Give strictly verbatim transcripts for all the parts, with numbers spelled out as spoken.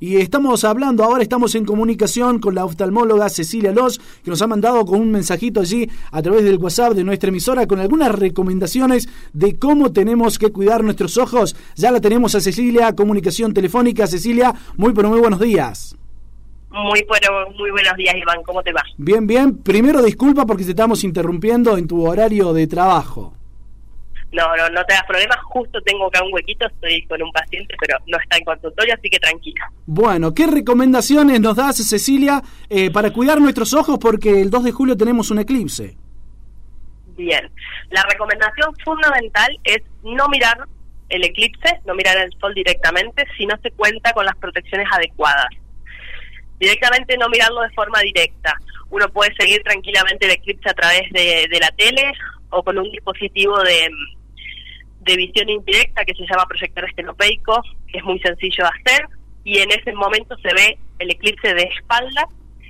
y estamos hablando, ahora estamos en comunicación con la oftalmóloga Cecilia Loz, que nos ha mandado con un mensajito allí a través del WhatsApp de nuestra emisora con algunas recomendaciones de cómo tenemos que cuidar nuestros ojos. Ya la tenemos a Cecilia, comunicación telefónica. Cecilia, muy pero muy buenos días. Muy, pero, muy buenos días, Iván, ¿cómo te va? Bien, bien. Primero, disculpa porque te estamos interrumpiendo en tu horario de trabajo. No, no, no te das problemas, justo tengo acá un huequito, estoy con un paciente, pero no está en consultorio, así que tranquila. Bueno, ¿qué recomendaciones nos das, Cecilia, eh, para cuidar nuestros ojos? Porque el dos de julio tenemos un eclipse. Bien, la recomendación fundamental es no mirar el eclipse, no mirar el sol directamente, si no se cuenta con las protecciones adecuadas. Directamente no mirarlo de forma directa. Uno puede seguir tranquilamente el eclipse a través de, de la tele o con un dispositivo de, de visión indirecta que se llama proyector estenopeico, que es muy sencillo de hacer, y en ese momento se ve el eclipse de espalda.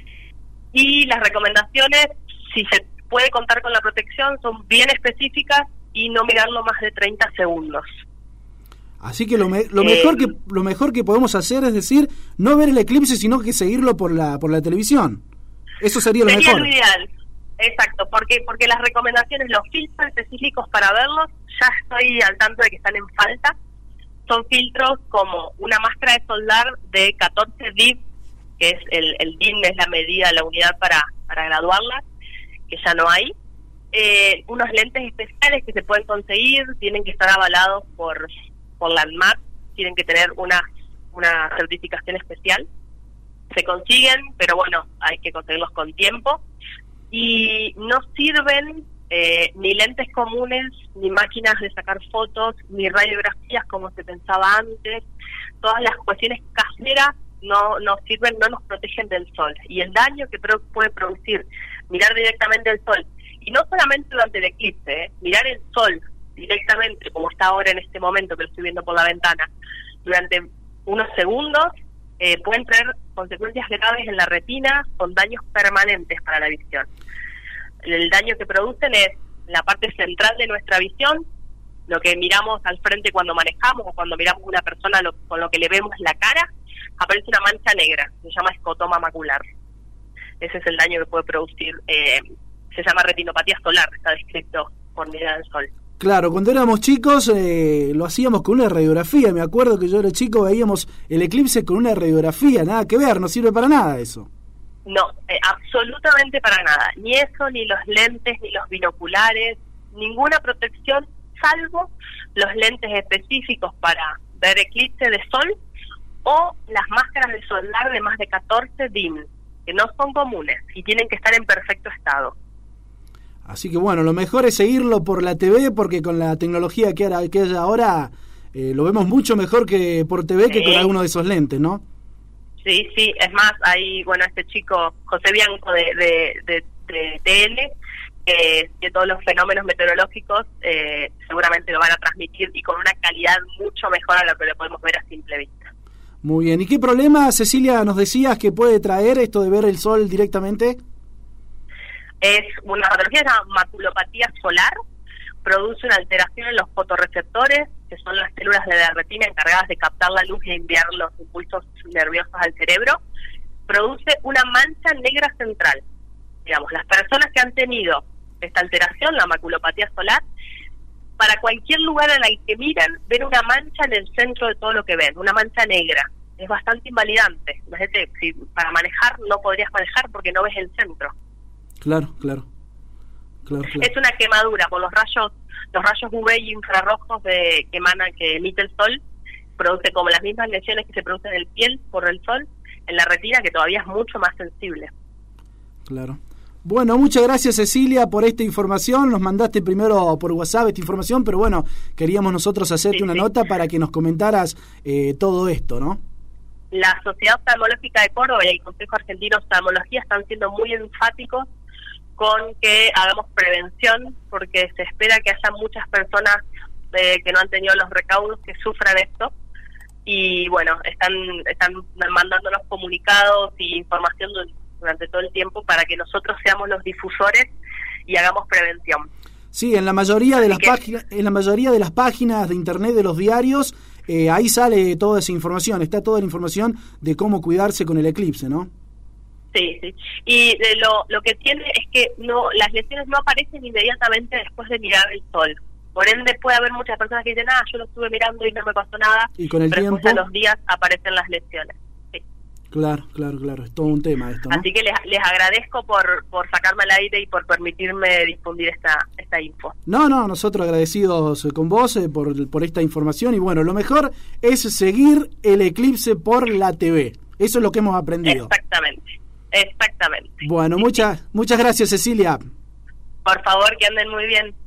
Y las recomendaciones, si se puede contar con la protección, son bien específicas y no mirarlo más de treinta segundos. Así que lo, me, lo eh, mejor que lo mejor que podemos hacer es decir, no ver el eclipse, sino que seguirlo por la por la televisión. Eso sería lo sería mejor. Sería lo ideal. Exacto, porque porque las recomendaciones, los filtros específicos para verlos, ya estoy al tanto de que están en falta. Son filtros como una máscara de soldar de catorce D I B, que es el, el D I B es la medida, la unidad para, para graduarlas, que ya no hay. Eh, unos lentes especiales que se pueden conseguir, tienen que estar avalados por... por la ANMAT, tienen que tener una una certificación especial. Se consiguen, pero bueno, hay que conseguirlos con tiempo. Y no sirven eh, ni lentes comunes, ni máquinas de sacar fotos, ni radiografías como se pensaba antes. Todas las cuestiones caseras no nos sirven, no nos protegen del sol. Y el daño que pro- puede producir mirar directamente el sol, y no solamente durante el eclipse, ¿eh? mirar el sol directamente, como está ahora en este momento que lo estoy viendo por la ventana, durante unos segundos, eh, pueden traer consecuencias graves en la retina con daños permanentes para la visión. El daño que producen es la parte central de nuestra visión, lo que miramos al frente cuando manejamos o cuando miramos a una persona lo, con lo que le vemos la cara, aparece una mancha negra, se llama escotoma macular. Ese es el daño que puede producir, eh, se llama retinopatía solar, está descrito por mirar al sol. Claro, cuando éramos chicos eh, lo hacíamos con una radiografía. Me acuerdo que yo era chico, veíamos el eclipse con una radiografía. Nada que ver, no sirve para nada eso. No, eh, absolutamente para nada. Ni eso, ni los lentes, ni los binoculares, ninguna protección, salvo los lentes específicos para ver eclipse de sol o las máscaras de soldar de más de catorce D I M, que no son comunes y tienen que estar en perfecto estado. Así que bueno, lo mejor es seguirlo por la T V, porque con la tecnología que, ahora, que hay ahora eh, lo vemos mucho mejor que por T V, sí, que con alguno de esos lentes, ¿no? Sí, sí, es más, hay, bueno, este chico, José Bianco de, de, de, de T L, eh, que todos los fenómenos meteorológicos eh, seguramente lo van a transmitir y con una calidad mucho mejor a lo que lo podemos ver a simple vista. Muy bien, ¿y qué problema, Cecilia, nos decías que puede traer esto de ver el sol directamente? Es una patología que se llama maculopatía solar, produce una alteración en los fotorreceptores, que son las células de la retina encargadas de captar la luz y enviar los impulsos nerviosos al cerebro. Produce una mancha negra central. Digamos, las personas que han tenido esta alteración, la maculopatía solar, para cualquier lugar en el que miran, ven una mancha en el centro de todo lo que ven, una mancha negra. Es bastante invalidante. Imagínate, si para manejar no podrías manejar porque no ves el centro. Claro, claro, claro, claro. Es una quemadura por los rayos, los rayos U V y infrarrojos de, que emana, que emite el sol, produce como las mismas lesiones que se producen en el piel por el sol, en la retina, que todavía es mucho más sensible. Claro. Bueno, muchas gracias, Cecilia, por esta información. Nos mandaste primero por WhatsApp esta información, pero bueno, queríamos nosotros hacerte sí, una sí. nota para que nos comentaras eh, todo esto, ¿no? La Sociedad Oftalmológica de Córdoba y el Consejo Argentino de Oftalmología están siendo muy enfáticos con que hagamos prevención, porque se espera que haya muchas personas eh, que no han tenido los recaudos que sufran esto, y bueno, están están mandándonos comunicados y información durante todo el tiempo para que nosotros seamos los difusores y hagamos prevención. Sí, en la mayoría de las páginas, en la mayoría de las páginas de internet de los diarios eh, ahí sale toda esa información, está toda la información de cómo cuidarse con el eclipse, ¿no? Sí, sí. Y de lo, lo que tiene es que no las lesiones no aparecen inmediatamente después de mirar el sol. Por ende puede haber muchas personas que dicen, ah, yo lo estuve mirando y no me pasó nada, y con el pero tiempo después a los días aparecen las lesiones. Sí. Claro, claro, claro, es todo un tema esto, ¿no? Así que les, les agradezco por, por sacarme al aire y por permitirme difundir esta, esta info. No, no, nosotros agradecidos con vos eh, por, por esta información, y bueno, lo mejor es seguir el eclipse por la T V. Eso es lo que hemos aprendido. Exactamente, exactamente. Bueno, muchas, muchas gracias, Cecilia. Por favor, que anden muy bien.